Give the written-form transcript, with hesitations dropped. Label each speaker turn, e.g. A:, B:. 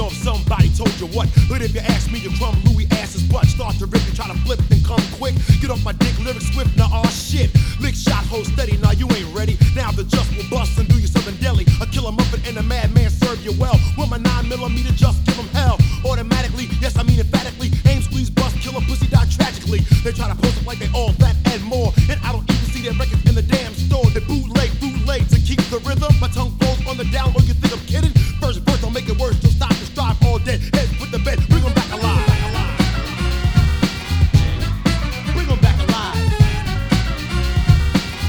A: know if somebody told you what. But if you ask me, your crumb Louis ass's butt. Start to rip and try to flip and come quick. Get off my dick, lyrics swift, now aw shit. Lick shot, hold steady, now you ain't ready. Now the just will bust and do you something deadly. A killer muffin and a madman serve you well. With my 9mm, just give them hell. Automatically, yes I mean emphatically. Aim, squeeze, bust, kill a pussy, die tragically. They try to post it like they all that and more. And I don't even see their records in the damn store. They bootleg to keep the rhythm. My tongue flows on the down low.